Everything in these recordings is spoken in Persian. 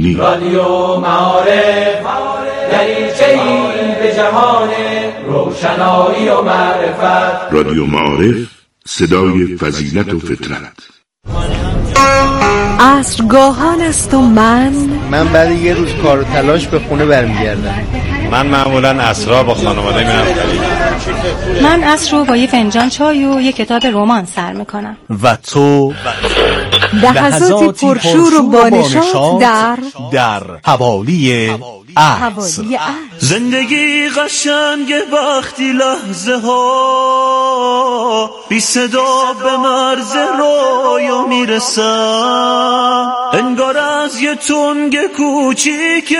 دینی. رادیو معارف دریچه‌ای به جهان روشنایی و معرفت. رادیو معارف، صدای فضیلت و فطرت. عصرگاهان است و من بعد یه روز کار و تلاش به خونه برمیگردم. من معمولا عصرها با خانواده میرم خرید. من عصر رو با یه فنجان چای و یه کتاب رمان سر میکنم. و تو لحظاتی پرشور و بانشات در حوالی عصر. زندگی قشنگ وقتی لحظه ها بی صدا به مرز رویا میرسن، انگار از یه تنگ کوچیک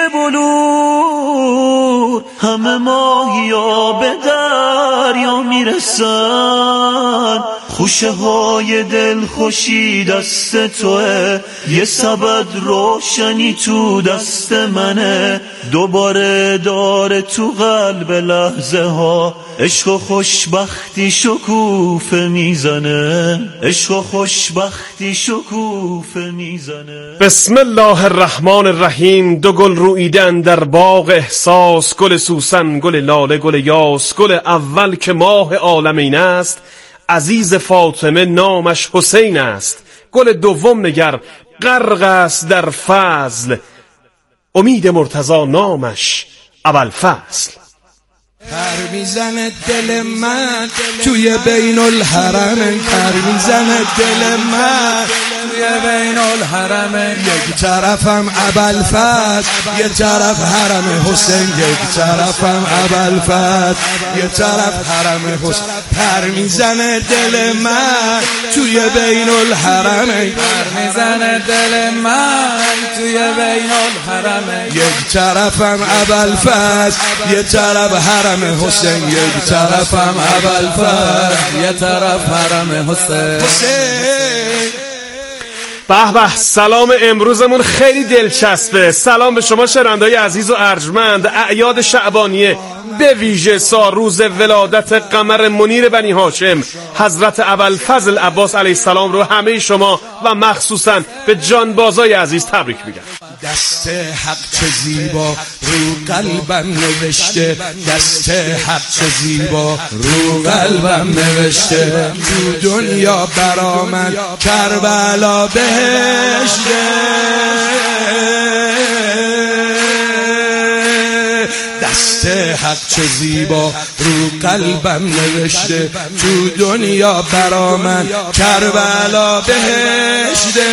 بلور همه ماهیا به دریا میرسن. خوشه های دل خوشی دست توه، یه سبد روشنی تو دست منه، دوباره داره تو قلب لحظه ها عشق و خوشبختی شکوفه میزنه، عشق و خوشبختی شکوفه میزنه. بسم الله الرحمن الرحیم. دو گل رویدن در باغ احساس، گل سوسن، گل لاله، گل یاس. گل اول که ماه عالمین است، عزیز فاطمه نامش حسین است. گل دوم نگر غرق است در فضل، امید مرتضی نامش ابوالفضل. پر میزنه دل من توی بین الحرم، پر میزنه دل من توی بین الحرم. یک طرفم ابوالفضل، یه طرف حرم حسین، یک طرفم ابوالفضل، یه طرف حرم حسین. پر میزنه دل من توی بین الحرم، پر میزنه دل من توی بین الحرم. یک طرفم ابوالفضل، یه طرف حرم حسین، یک طرفم ابوالفضل، یه طرف حرم حسین. به به، سلام امروزمون خیلی دلچسبه. سلام به شما شنونده‌های عزیز و ارجمند. اعیاد شعبانیه، به ویژه روز ولادت قمر منیر بنی هاشم حضرت ابوالفضل عباس علیه السلام رو همه شما و مخصوصا به جانبازای عزیز تبریک میگم. دست حق چه زیبا رو قلبم نوشته، دست حق چه زیبا رو قلبم نوشته. تو دنیا برا من کربلا بهشته، دست حق چه زیبا رو قلبم نوشته. تو دنیا برا من کربلا بهشته.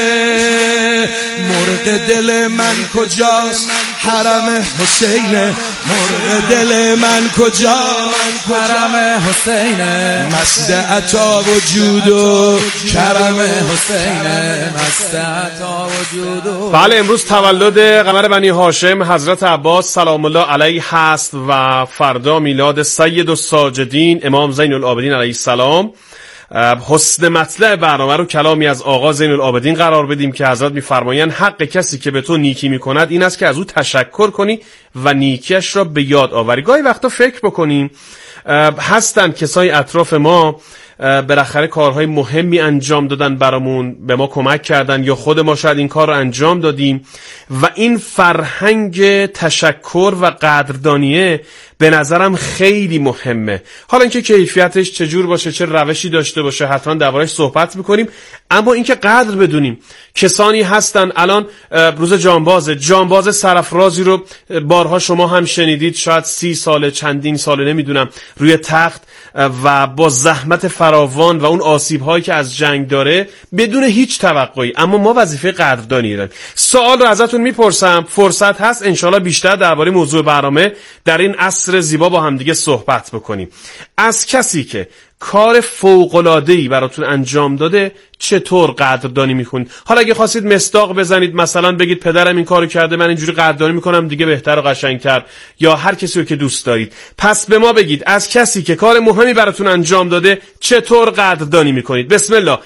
مرغ دل من کجاست حرم حسینه، مرغ دل من کجاست حرم حسینه. مست عطا و جود و کرم حسینه، مست عطا و جود و. بله، امروز تولد قمر بنی هاشم حضرت عباس سلام الله علیه هست و فردا میلاد سید الساجدین امام زین العابدین علیه السلام. حسن مطلع برنامه رو کلامی از آقا زین العابدین قرار بدیم که حضرت میفرمایند حق کسی که به تو نیکی میکند این است که از او تشکر کنی و نیکیش را به یاد آوری. گاهی وقتا فکر بکنیم هستن کسای اطراف ما بالاخره کارهای مهمی انجام دادن برامون، به ما کمک کردن یا خود ما شاید این کار رو انجام دادیم و این فرهنگ تشکر و قدردانیه به نظرم خیلی مهمه. حالا اینکه کیفیتش چجور باشه، چه روشی داشته باشه، حتما دربارش صحبت میکنیم، اما اینکه قدر بدونیم. کسانی هستن الان روز جانباز سرافرازی رو بارها شما هم شنیدید، شاید 30 ساله چندین ساله نمیدونم روی تخت و با زحمت فراوان و اون آسیب‌هایی که از جنگ داره بدون هیچ توقعی، اما ما وظیفه قدردانی داریم. سوال رو ازتون میپرسم، فرصت هست انشالله بیشتر درباره موضوع برنامه در این عصر زیبا با هم دیگه صحبت بکنیم. از کسی که کار فوق‌العاده‌ای براتون انجام داده چطور قدردانی میکنید؟ حالا اگه خواستید مصداق بزنید، مثلا بگید پدرم این کارو کرده من اینجوری قدردانی میکنم دیگه بهتر و قشنگتر، یا هر کسی رو که دوست دارید. پس به ما بگید از کسی که کار مهمی براتون انجام داده چطور قدردانی میکنید. بسم الله.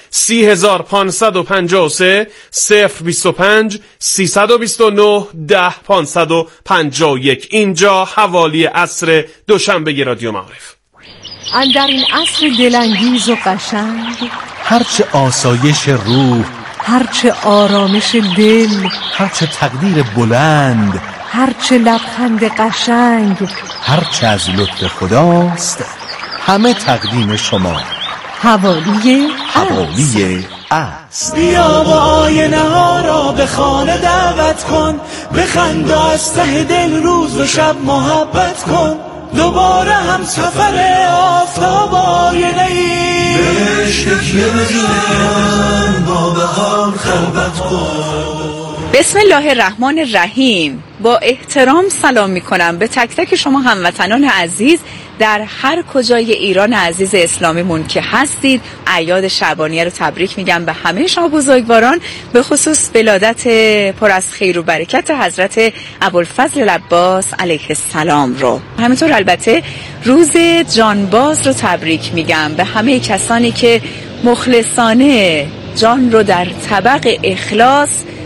30553 025 329 10551. اینجا حوالی عصر دوشنبه رادیو معارف. اندر این عصر دلانگیز و قشنگ هرچه آسایش روح هرچه آرامش دل، هرچه تقدیر بلند، هرچه لبخند قشنگ، هرچه از لطف خداست، همه تقدیم شما. حوالی است. بیا با آینه ها را به خانه دعوت کن، بخند و از ته دل روز و شب محبت کن، دوباره هم سفر آفتاب آینه‌ای، بهش تکیه بزن با بهار خلوت کن. بسم الله الرحمن الرحیم. با احترام سلام می کنم به تک تک شما هموطنان عزیز در هر کجای ایران عزیز اسلامیمون که هستید. اعیاد شعبانیه رو تبریک میگم به همه شما بزرگواران، به خصوص ولادت پر از خیر و برکت حضرت ابوالفضل العباس علیه السلام رو. همینطور البته روز جانباز رو تبریک میگم به همه کسانی که مخلصانه جان رو در طبق اخلاص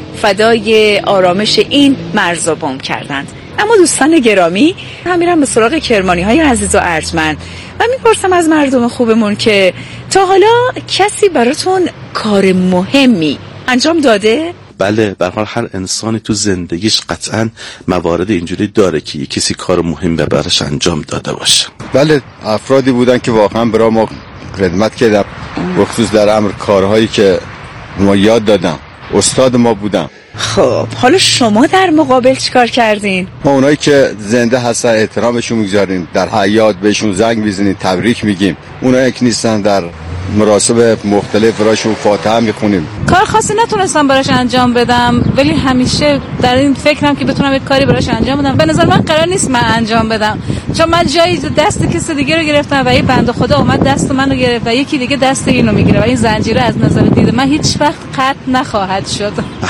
فدای آرامش این مرز و بوم کردند. اما دوستان گرامی، هم میرم به سراغ کرمانی های عزیز و ارجمند و میپرسم از مردم خوبمون که تا حالا کسی براتون کار مهمی انجام داده؟ بله، به هر حال هر انسانی تو زندگیش قطعا موارد اینجوری داره که کسی کار مهم براش انجام داده باشه. بله، افرادی بودن که واقعا برای ما خدمت کردن، بخصوص در امر کارهایی که ما یاد دادم، استاد ما بودن. خب حالا شما در مقابل چیکار کردین؟ ما اونایی که زنده هستن احترامشون میگذاریم، در حیات بهشون زنگ میزنیم، تبریک میگیم. اونایی که نیستن در مراسم مختلف براشون فاتحه میخونیم. کار خاصی نتونستم براش انجام بدم، ولی همیشه در این فکرم که بتونم یک کاری براش انجام بدم. به نظر من قرار نیست من انجام بدم، چون من جایی دست کسی دیگه رو گرفتم و یه بنده خدا اومد دست منو گرفت و یکی دیگه دست اینو میگیره و این زنجیره از نظر دید من هیچ وقت قطع نخواهد شد.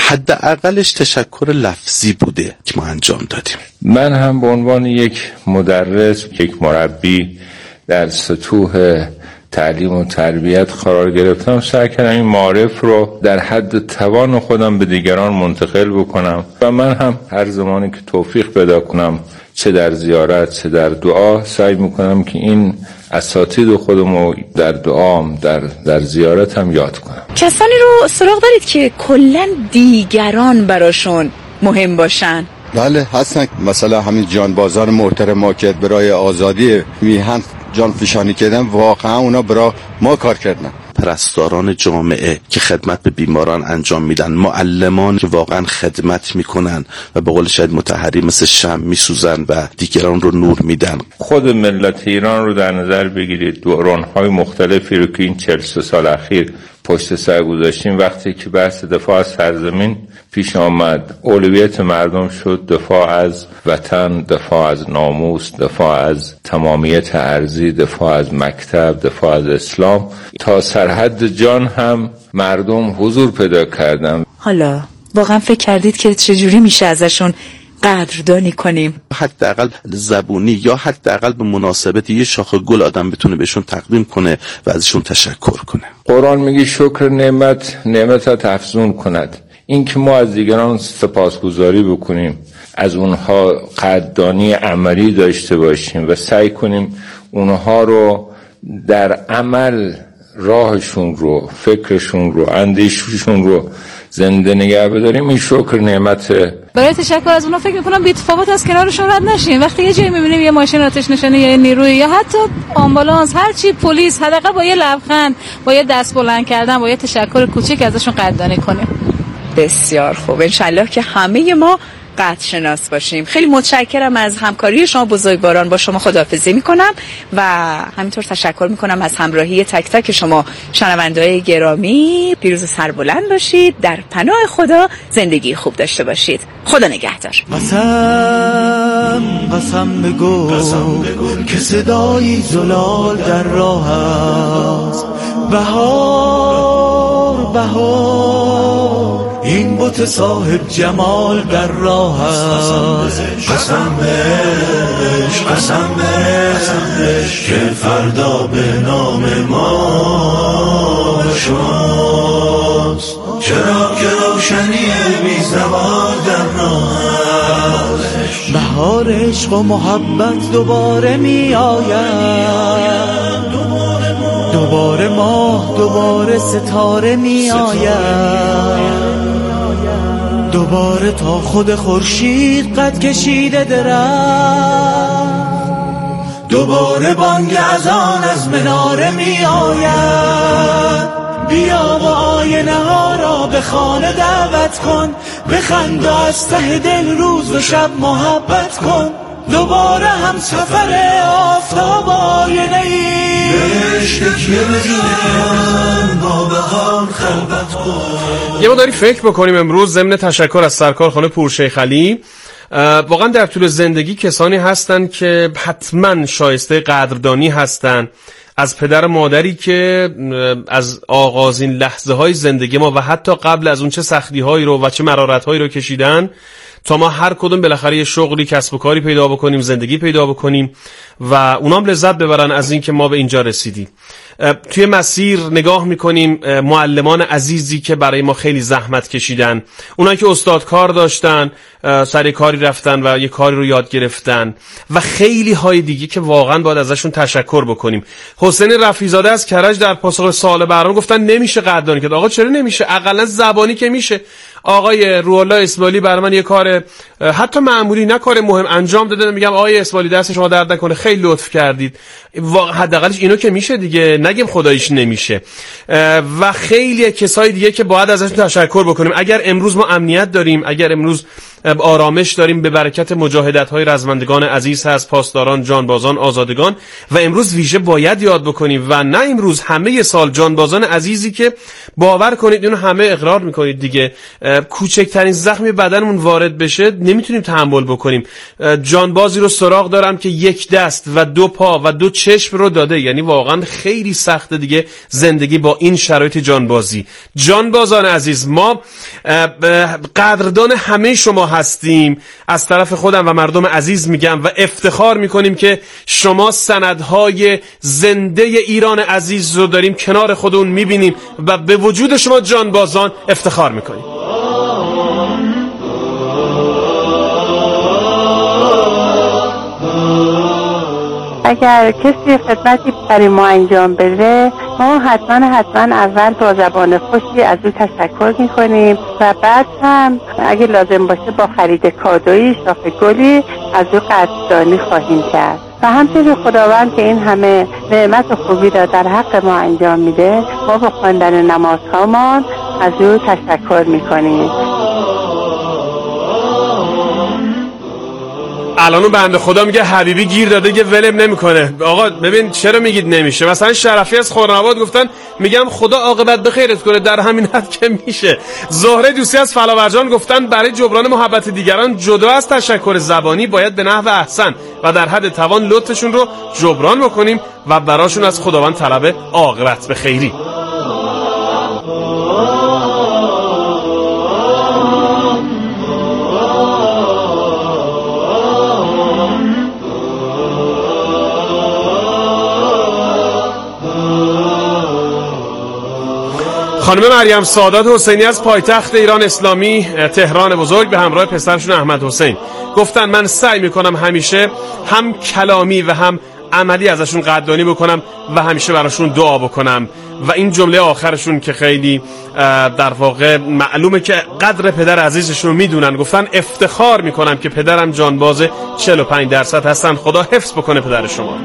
حداقلش تشکر لفظی بوده که ما انجام دادیم. من هم به عنوان یک مدرس، یک مربی در سطوح تعلیم و تربیت قرار گرفتم، سعی کردم این معارف رو در حد توان خودم به دیگران منتقل بکنم و من هم هر زمانی که توفیق پیدا کنم، چه در زیارت چه در دعا، سعی میکنم که این اساتید خودم رو در دعام در زیارت هم یاد کنم. کسانی رو سراغ دارید که کلن دیگران براشون مهم باشن؟ بله هستن، مثلا همین جانبازان محترم ما که برای آزادی میهن جان فشانی کردن، واقعا اونا برای ما کار کردن. پرستاران جامعه که خدمت به بیماران انجام میدن، معلمان که واقعا خدمت میکنن و به قول شاید مطهری مثل شمع میسوزن و دیگران رو نور میدن. خود ملت ایران رو در نظر بگیرید، دوران‌های مختلفی رو که این 43 سال اخیر پشت سر گذاشتیم، وقتی که بحث دفاع از سرزمین پیش آمد، اولویت مردم شد دفاع از وطن، دفاع از ناموس، دفاع از تمامیت ارضی، دفاع از مکتب، دفاع از اسلام. تا سرحد جان هم مردم حضور پیدا کردن. حالا واقعا فکر کردید که چجوری میشه ازشون قدردانی کنیم؟ حداقل زبونی یا حداقل به مناسبت یه شاخه گل آدم بتونه بهشون تقدیم کنه و ازشون تشکر کنه. قرآن میگه شکر نعمت افزون کند. این که ما از دیگران سپاسگزاری بکنیم، از اونها قدردانی عملی داشته باشیم و سعی کنیم اونها رو در عمل راهشون رو، فکرشون رو، اندیششون رو زنده نگه بداریم، این شکر نعمته. برای تشکر از اونا فکر میکنم بی‌تفاوت از کنارشون رد نشیم. وقتی یه جایی میبینیم یه ماشین آتش نشانی یا نیروی یا حتی آمبولانس، هر چی، پلیس، حداقل با یه لبخند، با یه دست بلند کردن، با یه تشکر کوچیک ازشون قدردانی کنیم. بسیار خوب، انشالله که همه ما قدر شناس باشیم. خیلی متشکرم از همکاری شما بزرگواران. با شما خداحافظی میکنم و همینطور تشکر میکنم از همراهی تک تک شما شنونده‌های گرامی. پیروز و سربلند باشید، در پناه خدا زندگی خوب داشته باشید. خدا نگهدار. قسم بگو که صدای زلال در راه است. بهار این بت صاحب جمال در راه است. قسم بهش که فردا به نام ما شماست. چرا که روشنی بی زوال در راه است. بهار عشق و محبت دوباره می آید، دوباره ماه دوباره ستاره می آید، دوباره تا خود خورشید قد کشیده درخت، دوباره بانگ اذان از مناره می آید. بیا و آینه ها را به خانه دعوت کن، بخند و از ته دل روز و شب محبت کن. دوباره هم سفر آفتاب آینه‌ای، بهش تکیه بزن با بهار خلوت کن. یه مقداری فکر بکنیم امروز ضمن تشکر از سرکار خانم پورشیخ علی. واقعا در طول زندگی کسانی هستن که حتما شایسته قدردانی هستن از پدر مادری که از آغازین لحظه های زندگی ما و حتی قبل از اون چه سختی هایی رو و چه مرارت هایی رو کشیدن تا ما هر کدوم بالاخره یه شغلی کسب و کاری پیدا بکنیم، زندگی پیدا بکنیم و اونام لذت ببرن از این که ما به اینجا رسیدیم. توی مسیر نگاه میکنیم معلمان عزیزی که برای ما خیلی زحمت کشیدن، اونایی که استادکار داشتن، سر کاری رفتن و یه کاری رو یاد گرفتن و خیلی های دیگه که واقعا باید ازشون تشکر بکنیم. حسین رفیع‌زاده از کرج در پاسخ سوال برنامه گفتن نمیشه قدردانی کرد. آقا چرا نمیشه؟ اقلا زبانی که میشه. آقای روح‌الله اسماعیلی برای من یه کار حتی معمولی نه کار مهم انجام داده، میگم آقای اسماعیلی دست شما درد نکنه، خیلی لطف کردید. حداقلش اینو که میشه دیگه، نگیم خداییش نمیشه. و خیلی کسای دیگه که باید ازشون تشکر بکنیم. اگر امروز ما امنیت داریم، اگر امروز آرامش داریم، به برکت مجاهدت‌های رزمندگان عزیز هست، پاسداران، جانبازان، آزادگان. و امروز ویژه باید یاد بکنیم و نه امروز، همه سال جانبازان عزیزی که باور کنید اینو همه اقرار میکنید دیگه، کوچکترین زخمی بدنمون وارد بشه نمیتونیم تحمل بکنیم. جانبازی رو سراغ دارم که یک دست و دو پا و دو چشم رو داده، یعنی واقعا خیلی سخته دیگه زندگی با این شرایط جانبازی. جانبازان عزیز، ما قدردان همه شما هستیم، از طرف خودم و مردم عزیز میگم و افتخار میکنیم که شما سندهای زنده ایران عزیز رو داریم کنار خودمون میبینیم و به وجود شما جانبازان افتخار میکنیم. اگر کسی خدمتی برای ما انجام بده، ما حتما اول با زبان خوشی از او تشکر میکنیم و بعد هم اگه لازم باشه با خرید کادویی، شاخه گلی از او قدردانی خواهیم کرد. و همچنین خداوند که این همه نعمت و خوبی را در حق ما انجام میده، ما با خواندن نمازهامان از او تشکر میکنیم. الانو بنده خدا میگه حبیبی گیر داده که ولم نمیکنه. آقا ببین چرا میگید نمیشه؟ مثلا شرفی از خرم‌آباد گفتن میگم خدا عاقبت بخیرت کنه، در همین حد که میشه. زهره دوستی از فلاورجان گفتن برای جبران محبت دیگران جدا از تشکر زبانی باید به نحو احسن و در حد توان لطفشون رو جبران بکنیم و براشون از خداوند طلب عاقبت بخیری. خانم مریم سادات حسینی از پایتخت ایران اسلامی تهران بزرگ به همراه پسرشون احمد حسین گفتن من سعی میکنم همیشه هم کلامی و هم عملی ازشون قدردانی بکنم و همیشه براشون دعا بکنم. و این جمله آخرشون که خیلی در واقع معلومه که قدر پدر عزیزشون رو میدونن، گفتن افتخار میکنم که پدرم جانباز 45% هستن. خدا حفظ بکنه پدر شما.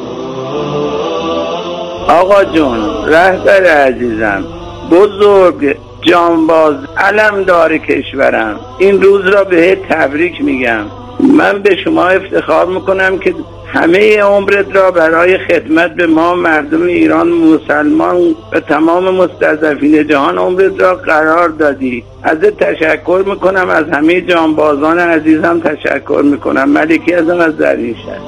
آقا جون، رهبر عزیزم، بزرگ جانباز، علمدار کشورم، این روز را بهت تبریک میگم. من به شما افتخار میکنم که همه عمرت را برای خدمت به ما مردم ایران مسلمان و تمام مستضعفین جهان عمرت را قرار دادی. ازت تشکر میکنم، از همه جانبازان عزیزم تشکر میکنم. ملکی ازم از زرینشهر.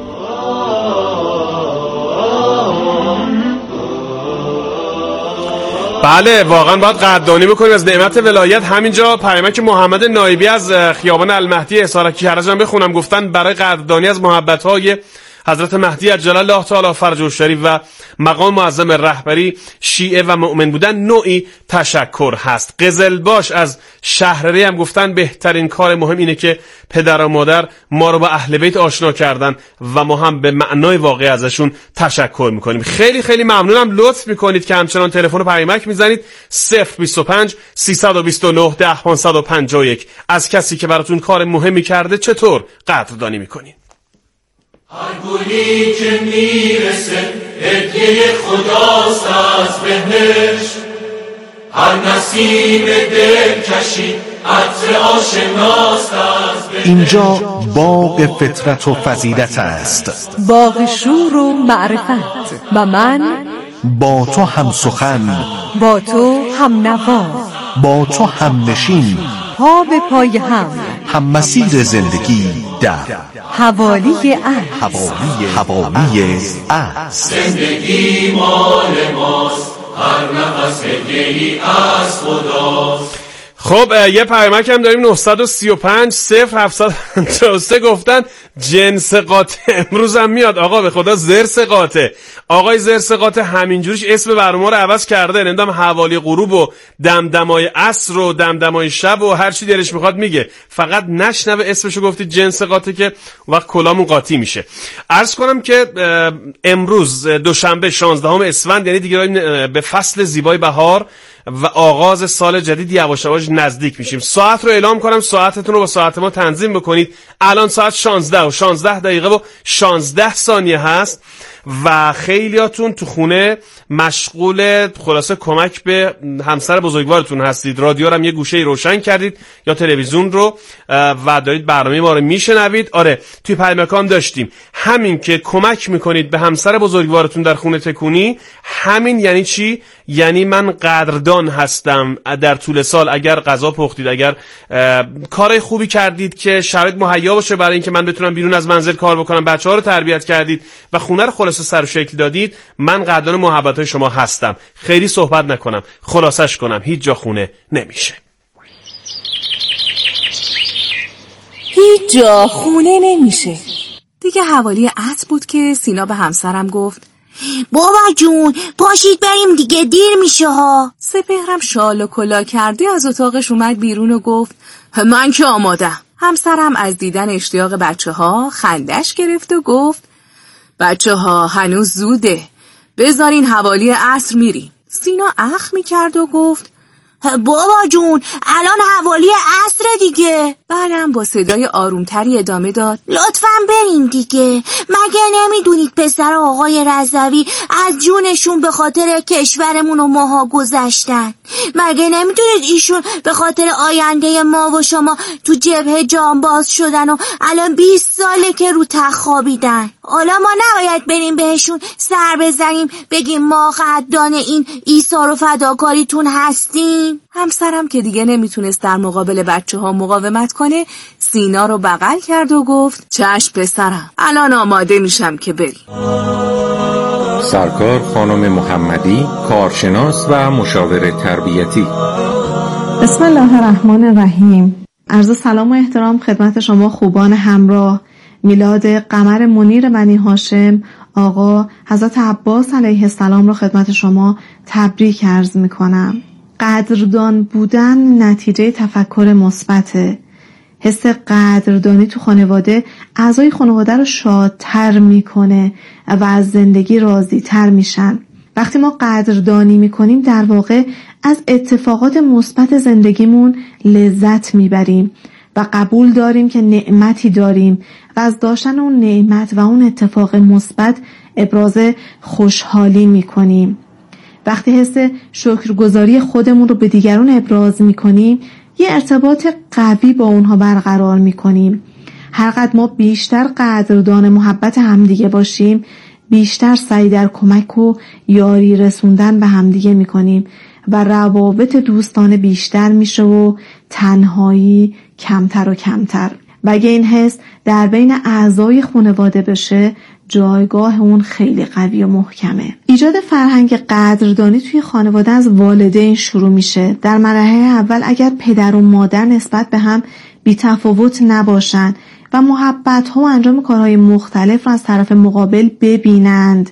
بله واقعا باید قدردانی بکنیم از نعمت ولایت. همینجا پیامک محمد نایبی از خیابان المهدی اسارکی کرج بخونم. گفتن برای قدردانی از محبت‌های حضرت مهدی عجل الله تعالی فرجه الشریف و مقام معظم رهبری شیعه و مؤمن بودن نوعی تشکر هست. قزلباش از شهرری هم گفتن بهترین کار مهم اینه که پدر و مادر ما رو با اهل بیت آشنا کردن و ما هم به معنای واقعی ازشون تشکر میکنیم. خیلی خیلی ممنونم، لطف میکنید که همچنان تلفن و پیامک میزنید 025 329 10551 از کسی که براتون کار مهمی کرده چطور قدردانی میکنید. هر گلی که میرسه هدیه خداست از بهشت، هر نسیم دلکشی عطر آشناست از بهشت. اینجا باغ فطرت و فضیلت است، باغ شور و معرفت، و من با تو هم سخن، با تو هم نوا، با تو هم نشین، پا به پای هم مسیر زندگی در حوالی عصر. حوالی عصر. زندگی مال ماست، هر نفس هدیه‌ای از خداست. خب یه پیامک هم داریم 935 0753 گفتن جنس قاطع امروز هم میاد. آقا به خدا زرس قاطع، آقای زرس قاطع همینجوریش اسم برنامه رو عوض کرده، نمیدونم حوالی غروب و دمدمای عصر و دمدمای شب و هر چی دلش میخواد میگه، فقط نشنوه اسمشو گفتید جنس قاطع که وقت کلامون قاطی میشه. عرض کنم که امروز دوشنبه 16 اسفند، یعنی دیگه به فصل زیبای بهار و آغاز سال جدید یواش یواش نزدیک میشیم. ساعت رو اعلام کنم، ساعتتون رو با ساعت ما تنظیم بکنید. الان ساعت 16 و 16 دقیقه و 16 ثانیه هست و خیلیاتون تو خونه مشغول خلاصه کمک به همسر بزرگوارتون هستید. رادیو رو هم یه گوشه روشن کردید یا تلویزیون رو و دارید برنامه ما رو میشنوید. آره توی پیامکام داشتیم همین که کمک میکنید به همسر بزرگوارتون در خونه تکونی. همین یعنی چی؟ یعنی من قدردان هستم در طول سال اگر غذا پختید، اگر کارهای خوبی کردید که شرایط مهیا باشه برای اینکه من بتونم بیرون از منزل کار بکنم، بچه‌ها رو تربیت کردید و خونه رو خلاصه سر و شکل دادید. من قدردان محبت‌های شما هستم. خیلی صحبت نکنم، خلاصش کنم، هیچ جا خونه نمیشه. هیچ جا خونه نمیشه. دیگه حوالی عصر بود که سینا به همسرم گفت بابا جون پاشید بریم دیگه دیر میشه ها. سپهرم شال و کلا کرده از اتاقش اومد بیرون و گفت من که آمادم. همسرم از دیدن اشتیاق بچه ها خندش گرفت و گفت بچه ها هنوز زوده، بذارین حوالی عصر میریم. سینا اخ میکرد و گفت بابا جون الان حوالی عصر دیگه. بعدم با صدای آرومتری ادامه داد لطفاً بریم دیگه، مگه نمیدونید پسر آقای رضوی از جونشون به خاطر کشورمون و ماها گذشتن؟ مگه نمیدونید ایشون به خاطر آینده ما و شما تو جبهه جانباز شدن و الان 20 ساله که رو تخت خوابیدن؟ حالا ما نباید بریم بهشون سر بزنیم بگیم ما قدردان این ایثار و فداکاریتون هستیم؟ همسرم که دیگه نمیتونست در مقابل بچه ها مقاومت کنه سینا رو بغل کرد و گفت چشم پسرم، الان آماده میشم که بریم. سرکار خانم محمدی، کارشناس و مشاور تربیتی. بسم الله الرحمن الرحیم. عرض سلام و احترام خدمت شما خوبان همراه. میلاد قمر منیر بنی هاشم آقا حضرت عباس علیه السلام رو خدمت شما تبریک عرض میکنم. قدردان بودن نتیجه تفکر مثبته. حس قدردانی تو خانواده اعضای خانواده رو شادتر میکنه و از زندگی راضی تر میشن. وقتی ما قدردانی میکنیم در واقع از اتفاقات مثبت زندگیمون لذت میبریم و قبول داریم که نعمتی داریم و از داشتن اون نعمت و اون اتفاق مثبت ابراز خوشحالی میکنیم. وقتی حس شکرگزاری خودمون رو به دیگران ابراز میکنیم یه ارتباط قوی با اونها برقرار میکنیم. هر قدر ما بیشتر قدردان محبت همدیگه باشیم بیشتر سعی در کمک و یاری رسوندن به همدیگه میکنیم و روابط دوستانه بیشتر میشه و تنهایی کمتر و کمتر. و اگه این حس در بین اعضای خانواده بشه جایگاه اون خیلی قوی و محکمه. ایجاد فرهنگ قدردانی توی خانواده از والدین شروع میشه. در مرحله اول اگر پدر و مادر نسبت به هم بی‌تفاوت نباشن و محبت ها و انجام کارهای مختلف را از طرف مقابل ببینند،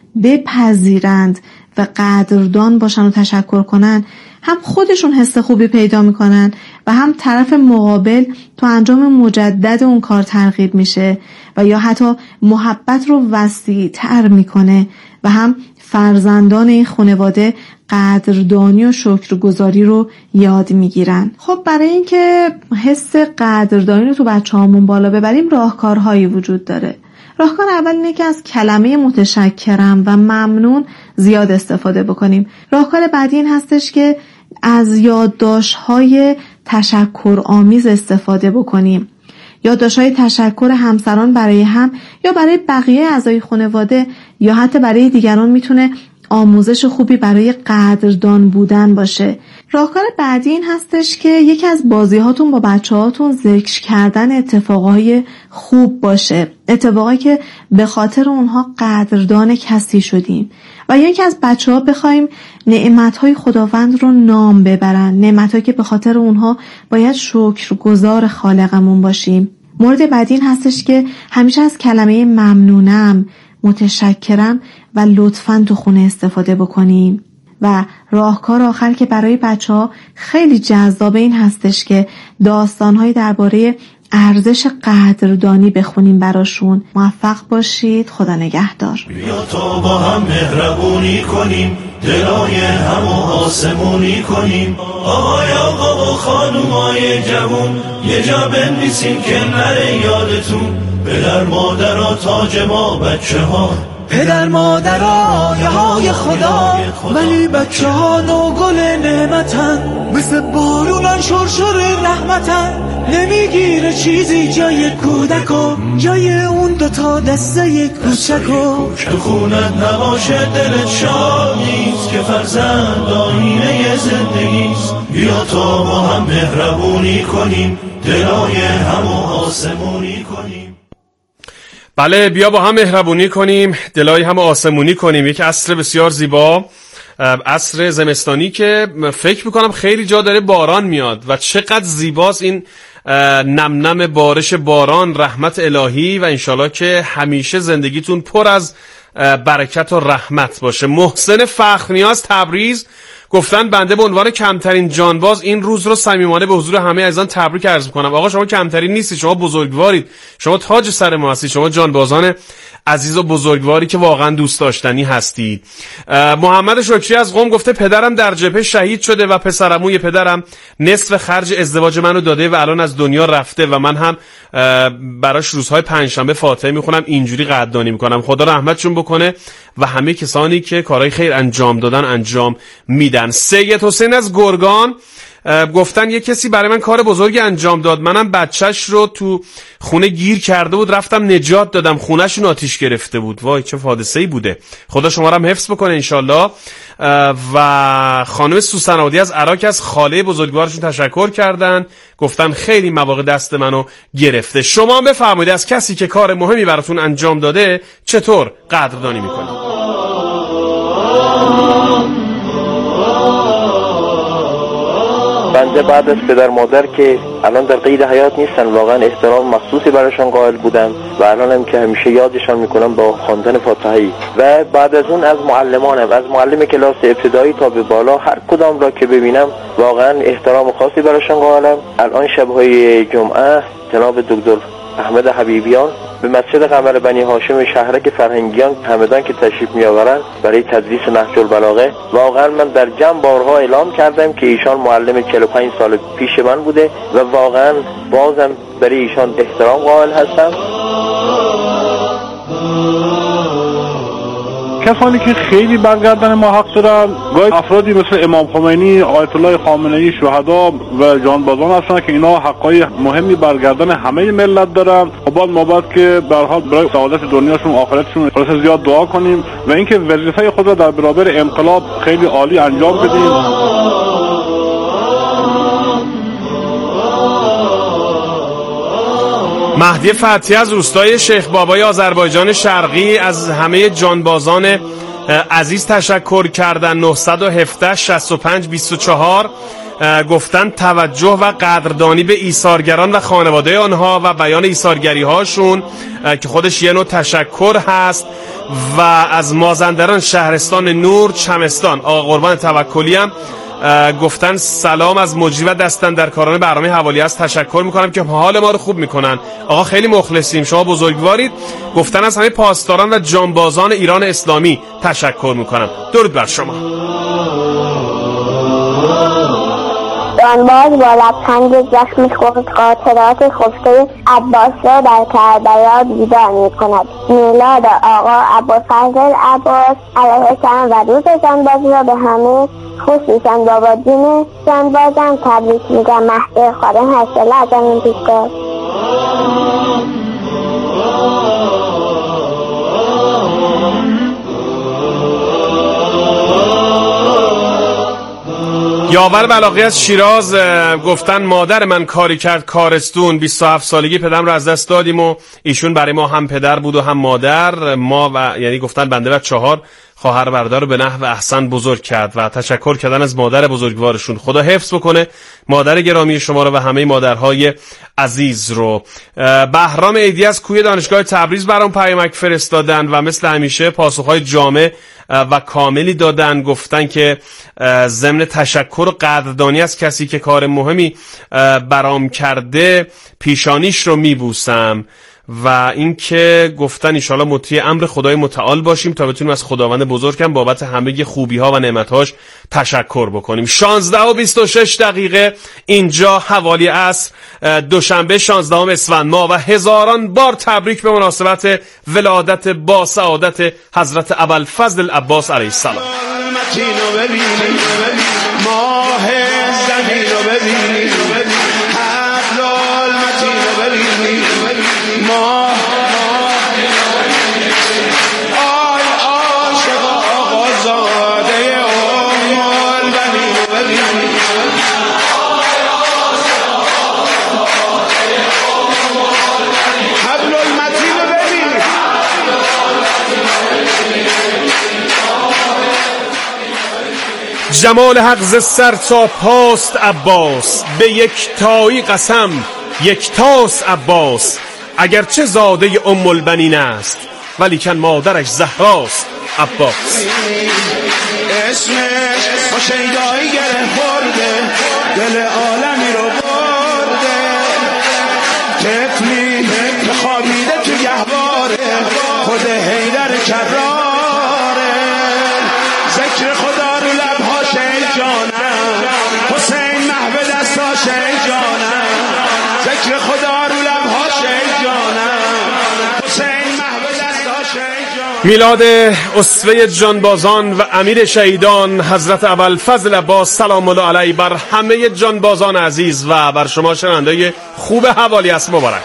بپذیرند و قدردان باشن و تشکر کنن، هم خودشون حس خوبی پیدا میکنن و هم طرف مقابل تو انجام مجدد اون کار ترغیب میشه و یا حتی محبت رو وسیع تر میکنه و هم فرزندان این خانواده قدردانی و شکرگزاری رو یاد میگیرن. خب برای اینکه حس قدردانی رو تو بچه‌هامون بالا ببریم راهکارهایی وجود داره. راهکار اول اینه که از کلمه متشکرم و ممنون زیاد استفاده بکنیم. راهکار بعدی این هستش که از یادداشت‌های تشکرآمیز استفاده بکنیم. یادداشت‌های تشکر همسران برای هم یا برای بقیه اعضای خانواده یا حتی برای دیگران میتونه آموزش خوبی برای قدردان بودن باشه. راهکار بعدی این هستش که یکی از بازی‌هاتون با بچه‌هاتون ذکر کردن اتفاقای خوب باشه، اتفاقایی که به خاطر اونها قدردان کسی شدیم و یکی از بچه‌ها بخوایم نعمت‌های خداوند رو نام ببرن، نعمت‌هایی که به خاطر اونها باید شکرگزار خالقمون باشیم. مورد بعدی این هستش که همیشه از کلمه ممنونم، متشکرم و لطفاً تو خونه استفاده بکنیم. و راهکار آخر که برای بچه‌ها خیلی جذاب این هستش که داستان‌هایی درباره ارزش قدردانی بخونیم براشون. موفق باشید. خدا نگهدار. بیا تا با هم مهربونی کنیم، دلای هم و آسمونی کنیم. آقا و خانومای جوون یه جا بنویسیم که نره یادتون. پدر مادرها تاج ما بچه ها، پدر مادر آیه های خدا، ولی بچه ها نوگل نعمتن، مثل بارونن شرشر رحمتن. نمیگیره چیزی جای کودکو، جای اون دوتا دسته کوچکو. تو خونت نباشه دلت شاد نیست، که فرزند آینه زندگیست. بیا تا با هم مهربونی کنیم، دلای هم و آسمونی کنیم. بله، بیا با هم مهربونی کنیم، دلای هم آسمونی کنیم. یک عصر بسیار زیبا، عصر زمستانی که فکر میکنم خیلی جا داره باران میاد و چقدر زیباست این نم نم بارش باران، رحمت الهی و انشالله که همیشه زندگیتون پر از برکت و رحمت باشه. محسن فخرنیاز تبریز گفتن بنده به عنوان کمترین جانباز این روز رو صمیمانه به حضور همه عزیزان تبریک عرض می‌کنم. آقا شما کمترین نیستید، شما بزرگوارید، شما تاج سر ما هستید، شما جانبازان عزیز و بزرگواری که واقعا دوست داشتنی هستید. محمد شکری از قم گفته پدرم در جبهه شهید شده و پسرعموی پدرم نصف خرج ازدواج منو داده و الان از دنیا رفته و من هم براش روزهای پنجشنبه فاتحه میخونم، اینجوری قدردانی میکنم. خدا رحمتشون بکنه و همه کسانی که کارهای خیر انجام دادن انجام میدن. سید حسین از گرگان گفتن یه کسی برای من کار بزرگی انجام داد، منم بچهش رو تو خونه گیر کرده بود، رفتم نجات دادم، خونهشون آتیش گرفته بود. وای چه حادثه‌ای بوده. خدا شما رو هم حفظ بکنه انشالله. و خانم سوسن آبادی از عراق از خاله بزرگوارشون تشکر کردن، گفتن خیلی مواقع دست منو گرفته. شما هم بفرمایید از کسی که کار مهمی براتون انجام داده چطور قدردانی میکنید؟ بنده بعد از پدر مادر که الان در قید حیات نیستن واقعا احترام مخصوصی برایشان قائل بودم و الان هم که همیشه یادشان میکنم با خواندن فاتحه‌ای. و بعد از اون از معلمانم، از معلم کلاس ابتدایی تا به بالا هر کدام را که ببینم واقعا احترام خاصی برایشان قائلم. الان شب‌های جمعه جناب دکتر احمد حبیبیان به مسجد قمر بنی هاشم شهرک فرهنگیان همدان که تشریف می آورند برای تدریس نهج البلاغه، واقعا من در جمع بارها اعلام کردم که ایشان معلم 45 سال پیش من بوده و واقعا بازم برای ایشان احترام قائل هستم. کسانی که خیلی برگردن ما حق دارن، گاهی افرادی مثل امام خمینی، آیت الله خامنه‌ای، شهدا و جانبازان هستن که اینا حقای مهمی برگردن همه ملت دارن. خب ما باید که به هر حال برای سعادت دنیاشون و آخرتشون خلاص زیاد دعا کنیم و اینکه وظیفه خود را در برابر انقلاب خیلی عالی انجام بدیم. مهدی فتحی از روستای شیخ بابای آذربایجان شرقی از همه جانبازان عزیز تشکر کردن. 917 65 24 گفتن توجه و قدردانی به ایثارگران و خانواده آنها و بیان ایثارگری هاشون که خودش یه نوع تشکر هست. و از مازندران شهرستان نور چمستان آقا قربان توکلی هم گفتن سلام از مجری و دستاندرکاران برنامه حوالی است، تشکر میکنم که حال ما رو خوب میکنن. آقا خیلی مخلصیم، شما بزرگوارید. گفتن از همه پاسداران و جانبازان ایران اسلامی تشکر میکنم. درود بر شما. جانباز با لبخند زخم خود خاطرات خفته عباس را در کربلا بیدار می‌کند. میلاد آقا ابوالفضل عباس علیه السلام و روز جانباز را به همه خصوصا بابادین جانبازم تبریک میگم. مهدی خادم حسله از این پیشگاه. یاور بلاغی از شیراز گفتن مادر من کاری کرد کارستون، 27 سالگی پدرم رو از دست دادیم و ایشون برای ما هم پدر بود و هم مادر. ما و یعنی گفتن بنده و 4 خواهر برادر رو به نحو احسن بزرگ کرد و تشکر کردن از مادر بزرگوارشون. خدا حفظ بکنه مادر گرامی شما رو و همه مادرهای عزیز رو. بهرام عیدی از کوی دانشگاه تبریز برام پیامک فرستادن و مثل همیشه پاسخهای جامع و کاملی دادن. گفتن که ضمن تشکر و قدردانی از کسی که کار مهمی برام کرده پیشانیش رو میبوسم و اینکه گفتن انشالله مطیع امر خدای متعال باشیم تا بتونیم از خداوند بزرگم بابت همه خوبی ها و نعمتاش تشکر بکنیم. 16:26 اینجا حوالی عصر، دوشنبه 16 اسفند ماه و هزاران بار تبریک به مناسبت ولادت با سعادت حضرت ابوالفضل عباس علیه السلام. ماه زمین رو ببینی، حبل المتین رو ببینی، ماه آی عاشق آقازاده ام البنین رو ببینی، حبل المتین رو ببینی. جمال حق ز سر تا پاست عباس، به یک تایی قسم یک تاست عباس. اگرچه زاده ام البنین است ولیکن مادرش زهراست عباس. اسمش با شیدایی گره خورده، دل عالمی رو برده، طفلی که خوابیده تو گهواره، خود حیدر کراره، ذکر خدا رو لبهاش ای جانم، حسین محو دستاش ای جانم، ذکر خدا رو لبهاش ای جانم، حسین محو دستاش ای جانم. میلاد اسوه جانبازان و امیر شهیدان حضرت ابوالفضل عباس سلام الله علیه بر همه جانبازان عزیز و بر شما شنونده خوب حوالی است مبارک.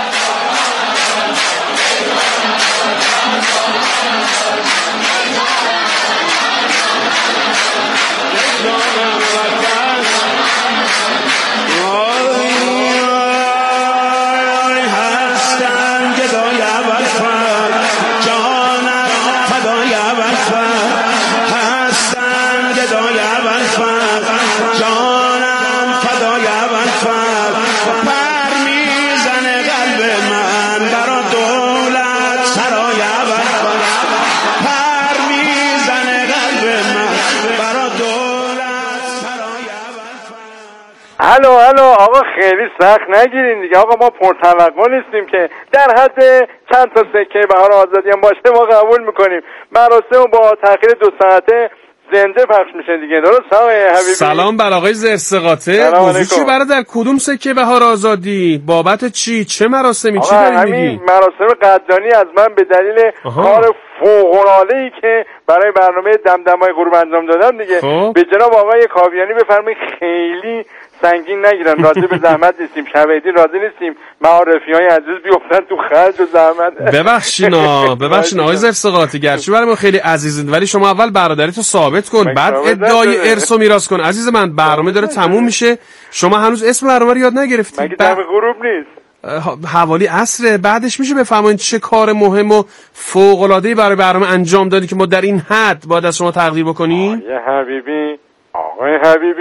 هلو آقا خیلی سخت نگیرین دیگه آقا، ما پرتوقع نیستیم که در حد چند تا سکه بهار آزادی هم باشه ما قبول میکنیم. مراسم با تأخیر 2 ساعته زنده پخش میشه دیگه، درست آقای حبیبی؟ سلام بر آقای زرسقاطه. موضوع چی برادر؟ کدوم سکه بهار آزادی؟ بابت چی؟ چه مراسمی؟ چی داری میگی؟ همین مراسم قدردانی از من به دلیل کار فوق‌العاده‌ای که برای برنامه دمدمای غروب انجام دادم دیگه. به جناب آقای کاویانی بفرمایید خیلی سنگین نگیرن، راضی به زحمت نیستیم، شبیدی راضی نیستیم، معارفی‌های عزیز بیفتن تو خرج و زحمت. ببخشین آقای زرسقاطی، گرچه برای ما خیلی عزیزید ولی شما اول برادریتو ثابت کن بعد ادعای ارث و میراث کن. عزیز من برنامه داره تموم میشه، شما هنوز اسم برنامه رو یاد نگرفتید. مگه دم غروب نیست؟ حوالی عصر بعدش میشه بفرمایید چه کار مهم و فوق‌العاده‌ای برای برنامه انجام دادی که ما در این حد باید از شما تقدیر بکنیم؟ آقای حبیبی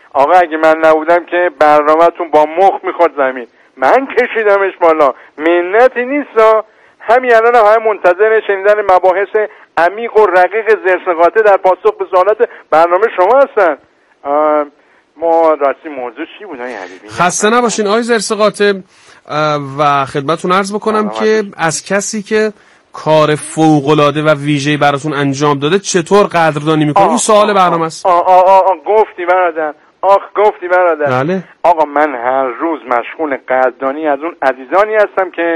آقا اگه من نبودم که برنامه‌تون با مخ میخورد زمین، من کشیدمش بالا، منتی نیست. همین الان هم منتظر شنیدن مباحث عمیق و رقیق زرس در پاسخ به سوالات برنامه شما هستن. ما راستی موضوع چی بود آقای حبیبی؟ خسته نباشین آقای زرس قاطع و خدمتتون عرض بکنم که از کسی که کار فوق‌العاده و ویژه‌ای براتون انجام داده چطور قدردانی میکنه؟ این سوال برنامه است. گفتی برادر، گفتی برادر. بله. آقا من هر روز مشغول قدردانی از اون عزیزانی هستم که